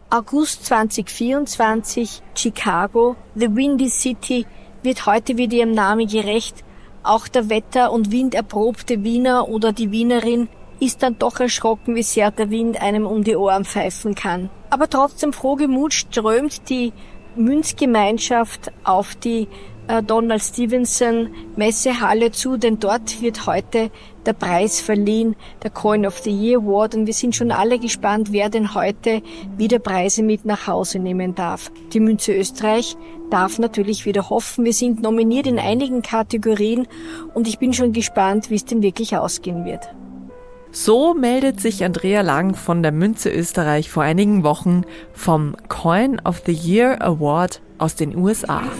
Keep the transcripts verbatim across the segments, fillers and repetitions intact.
August zweitausendvierundzwanzig, Chicago, The Windy City, wird heute wieder ihrem Namen gerecht. Auch der wetter- und winderprobte Wiener oder die Wienerin ist dann doch erschrocken, wie sehr der Wind einem um die Ohren pfeifen kann. Aber trotzdem frohgemut strömt die Münzgemeinschaft auf die äh, Donald Stevenson Messehalle zu, denn dort wird heute der Preis verliehen, der Coin of the Year Award, und wir sind schon alle gespannt, wer denn heute wieder Preise mit nach Hause nehmen darf. Die Münze Österreich darf natürlich wieder hoffen. Wir sind nominiert in einigen Kategorien und ich bin schon gespannt, wie es denn wirklich ausgehen wird. So meldet sich Andrea Lang von der Münze Österreich vor einigen Wochen vom Coin of the Year Award aus den U S A.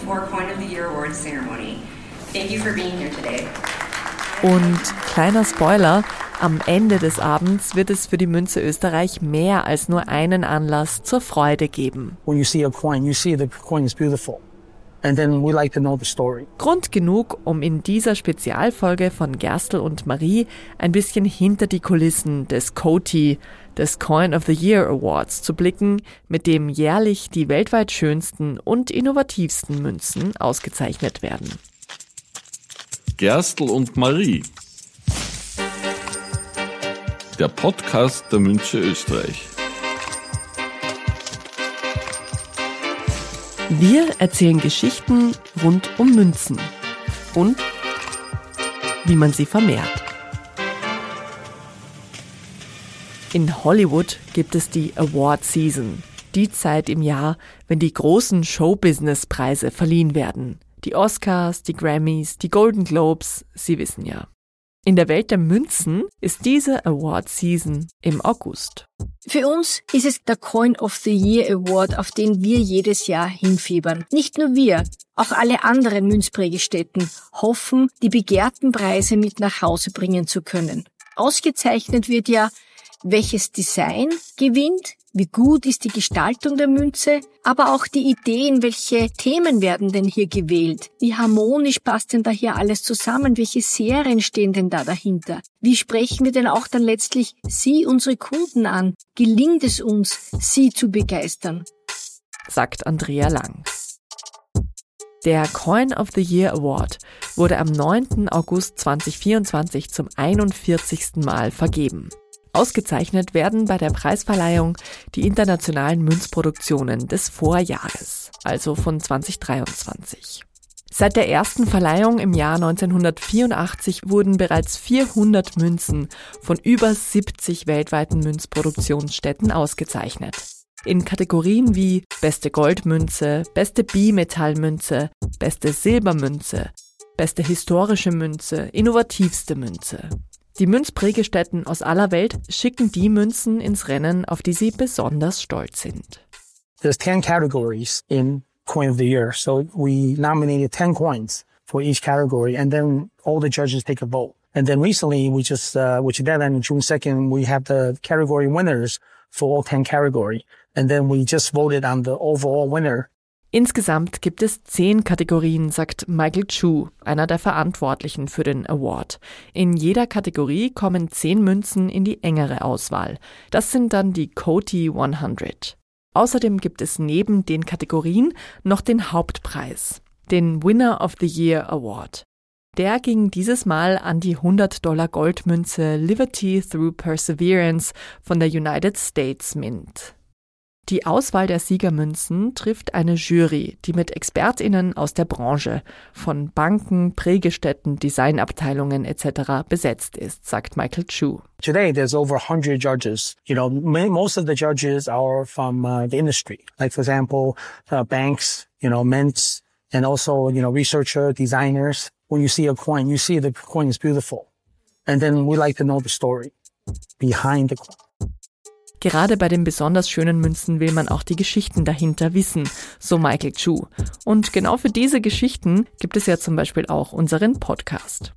Und kleiner Spoiler, am Ende des Abends wird es für die Münze Österreich mehr als nur einen Anlass zur Freude geben. When you see a coin, you see the coin is beautiful. And then we like to know the story. Grund genug, um in dieser Spezialfolge von Gerstl und Marie ein bisschen hinter die Kulissen des C O T Y, des Coin of the Year Awards, zu blicken, mit dem jährlich die weltweit schönsten und innovativsten Münzen ausgezeichnet werden. Gerstl und Marie. Der Podcast der Münze Österreich. Wir erzählen Geschichten rund um Münzen und wie man sie vermehrt. In Hollywood gibt es die Award Season, die Zeit im Jahr, wenn die großen Showbusiness-Preise verliehen werden. Die Oscars, die Grammys, die Golden Globes, Sie wissen ja. In der Welt der Münzen ist diese Award Season im August. Für uns ist es der Coin of the Year Award, auf den wir jedes Jahr hinfiebern. Nicht nur wir, auch alle anderen Münzprägestätten hoffen, die begehrten Preise mit nach Hause bringen zu können. Ausgezeichnet wird ja, welches Design gewinnt, wie gut ist die Gestaltung der Münze, aber auch die Ideen, welche Themen werden denn hier gewählt, wie harmonisch passt denn da hier alles zusammen, welche Serien stehen denn da dahinter, wie sprechen wir denn auch dann letztlich Sie, unsere Kunden an, gelingt es uns, Sie zu begeistern, sagt Andrea Lang. Der Coin of the Year Award wurde am neunten August zweitausendvierundzwanzig zum einundvierzigsten Mal vergeben. Ausgezeichnet werden bei der Preisverleihung die internationalen Münzproduktionen des Vorjahres, also von zweitausenddreiundzwanzig. Seit der ersten Verleihung im Jahr neunzehnhundertvierundachtzig wurden bereits vierhundert Münzen von über siebzig weltweiten Münzproduktionsstätten ausgezeichnet. In Kategorien wie beste Goldmünze, beste Bimetallmünze, beste Silbermünze, beste historische Münze, innovativste Münze. Die Münzprägestätten aus aller Welt schicken die Münzen ins Rennen, auf die sie besonders stolz sind. There's ten categories in Coin of the Year, so we nominated ten coins for each category, and then all the judges take a vote. And then recently, we just, uh, which then on June second, we have the category winners for all ten category, and then we just voted on the overall winner. Insgesamt gibt es zehn Kategorien, sagt Michael Chu, einer der Verantwortlichen für den Award. In jeder Kategorie kommen zehn Münzen in die engere Auswahl. Das sind dann die C O T Y hundert. Außerdem gibt es neben den Kategorien noch den Hauptpreis, den Winner of the Year Award. Der ging dieses Mal an die hundert Dollar Goldmünze Liberty Through Perseverance von der United States Mint. Die Auswahl der Siegermünzen trifft eine Jury, die mit ExpertInnen aus der Branche, von Banken, Prägestätten, Designabteilungen et cetera besetzt ist, sagt Michael Chu. Today, there's over one hundred judges. You know, most of the judges are from uh, the industry. Like, for example, uh, banks, you know, mints, and also, you know, researcher, designers. When you see a coin, you see the coin is beautiful. And then we like to know the story behind the coin. Gerade bei den besonders schönen Münzen will man auch die Geschichten dahinter wissen, so Michael Chu. Und genau für diese Geschichten gibt es ja zum Beispiel auch unseren Podcast.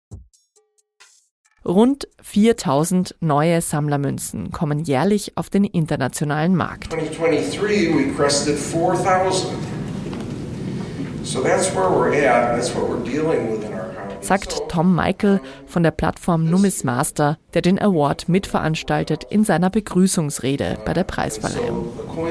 Rund viertausend neue Sammlermünzen kommen jährlich auf den internationalen Markt. twenty twenty-three we crested four thousand. So that's where we're at. That's what we're dealing with in our sagt Tom Michael von der Plattform Numismaster, der den Award mitveranstaltet, in seiner Begrüßungsrede bei der Preisverleihung.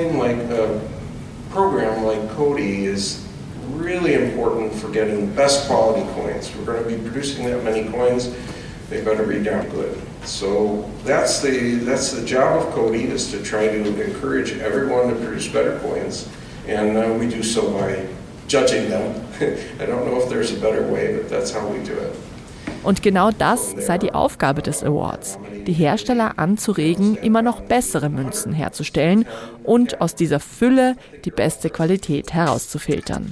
Program like Cody is really important for getting the best quality coins. We're going to be producing that many coins. They better be damn good. So that's the that's the job of Cody, is to try to encourage everyone to produce better coins, and uh, we do so by judging them. I don't know if there's a better way, but that's how we do it. Und genau das sei die Aufgabe des Awards, die Hersteller anzuregen, immer noch bessere Münzen herzustellen und aus dieser Fülle die beste Qualität herauszufiltern.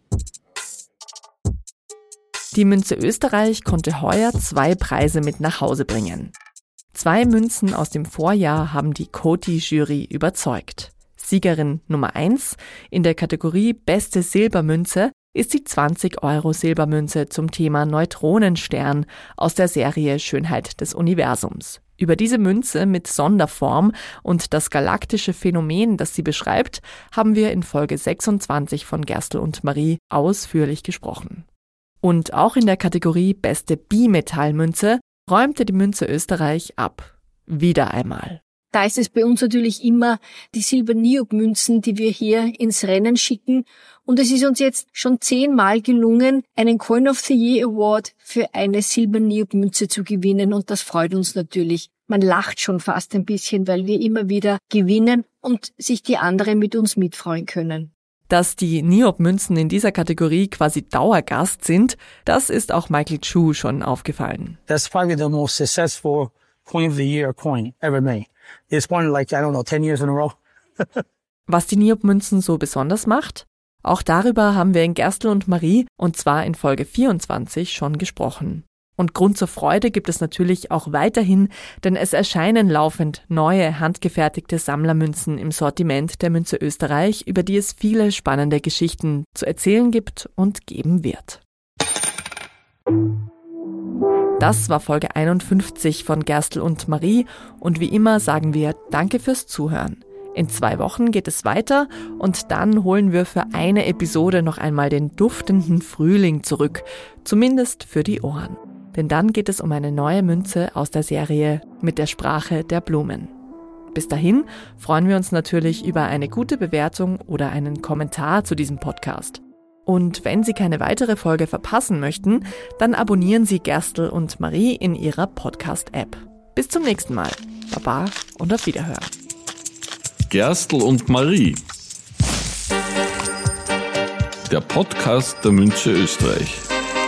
Die Münze Österreich konnte heuer zwei Preise mit nach Hause bringen. Zwei Münzen aus dem Vorjahr haben die Coty-Jury überzeugt. Siegerin Nummer eins in der Kategorie Beste Silbermünze ist die zwanzig Euro Silbermünze zum Thema Neutronenstern aus der Serie Schönheit des Universums. Über diese Münze mit Sonderform und das galaktische Phänomen, das sie beschreibt, haben wir in Folge sechsundzwanzig von Gerstl und Marie ausführlich gesprochen. Und auch in der Kategorie Beste Bimetallmünze räumte die Münze Österreich ab. Wieder einmal. Da ist es bei uns natürlich immer die Silber-Niob-Münzen, die wir hier ins Rennen schicken. Und es ist uns jetzt schon zehnmal gelungen, einen Coin of the Year Award für eine Silber-Niob-Münze zu gewinnen. Und das freut uns natürlich. Man lacht schon fast ein bisschen, weil wir immer wieder gewinnen und sich die anderen mit uns mitfreuen können. Dass die Niob-Münzen in dieser Kategorie quasi Dauergast sind, das ist auch Michael Chu schon aufgefallen. That's probably the most successful Coin of the Year coin ever made. It's won like, I don't know, ten years in a row. Was die Niob-Münzen so besonders macht? Auch darüber haben wir in Gerstl und Marie, und zwar in Folge vierundzwanzig, schon gesprochen. Und Grund zur Freude gibt es natürlich auch weiterhin, denn es erscheinen laufend neue, handgefertigte Sammlermünzen im Sortiment der Münze Österreich, über die es viele spannende Geschichten zu erzählen gibt und geben wird. Das war Folge einundfünfzig von Gerstl und Marie und wie immer sagen wir Danke fürs Zuhören. In zwei Wochen geht es weiter und dann holen wir für eine Episode noch einmal den duftenden Frühling zurück, zumindest für die Ohren. Denn dann geht es um eine neue Münze aus der Serie Mit der Sprache der Blumen. Bis dahin freuen wir uns natürlich über eine gute Bewertung oder einen Kommentar zu diesem Podcast. Und wenn Sie keine weitere Folge verpassen möchten, dann abonnieren Sie Gerstl und Marie in Ihrer Podcast-App. Bis zum nächsten Mal. Baba und auf Wiederhören. Gerstl und Marie. Der Podcast der Münze Österreich.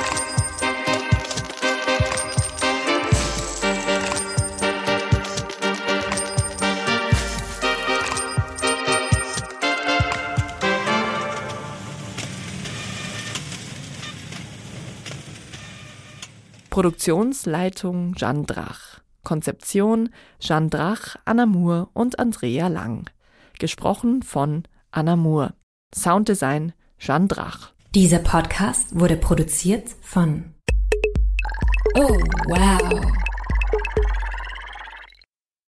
Produktionsleitung Jeanne Drach. Konzeption Jeanne Drach, Anna Moore und Andrea Lang. Gesprochen von Anna Moore. Sounddesign Jeanne Drach. Dieser Podcast wurde produziert von Oh, wow.